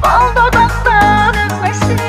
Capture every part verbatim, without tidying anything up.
bal dudaktan öpmesin.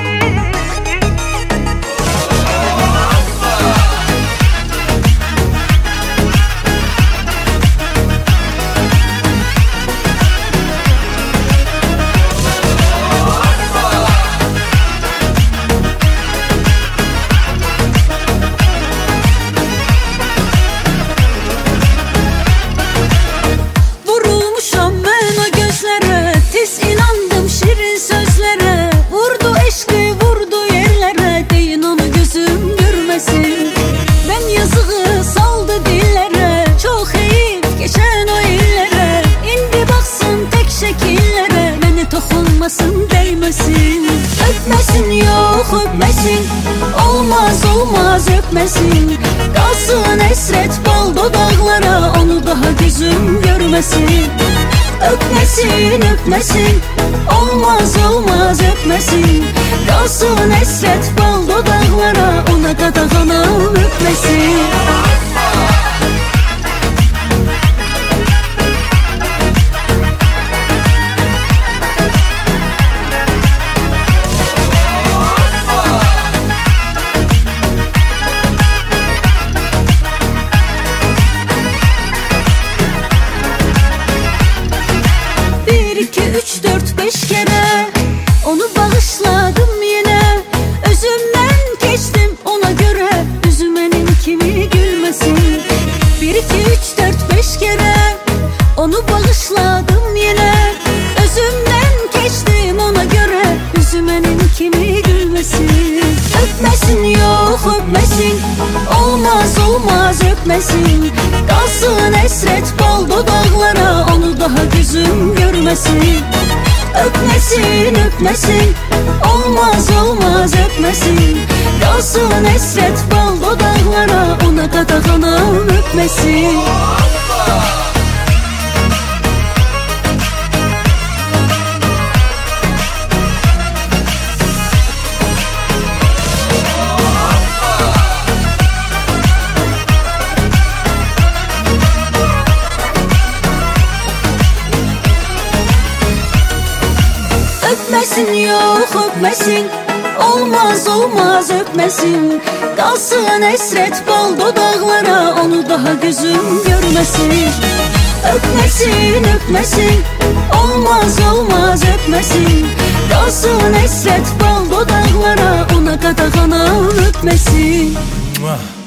Değmesin, öpmesin, yok öpmesin. Olmaz olmaz öpmesin. Kalsın esret bal dudaklara, onu daha gözüm görmesin. Öpmesin öpmesin, olmaz olmaz öpmesin. Kalsın esret bal dudaklara, ona kadağanam öpmesin. Üç, dört, beş kere onu bağışladım yine. Özümden geçtim ona göre, üzümenin kimi gülmesin. Bir, iki, üç, dört, beş kere onu bağışladım yine. Özümden geçtim ona göre, üzümenin kimi gülmesin. Öpmesin, yok öpmesin. Olmaz olmaz öpmesin. Kalsın esret bal dudaklara, onu daha gözüm görmesin. Öpmesin öpmesin, olmaz olmaz öpmesin. Kalsın esret bal dudaklara, ona kadağanam öpmesin. Öpmesin, yok öpmesin. Olmaz olmaz öpmesin. Kalsın esret bal dudaklara, onu daha gözüm görmesin. Öpmesin öpmesin, olmaz olmaz öpmesin. Kalsın esret bal dudaklara, ona kadağanam öpmesin.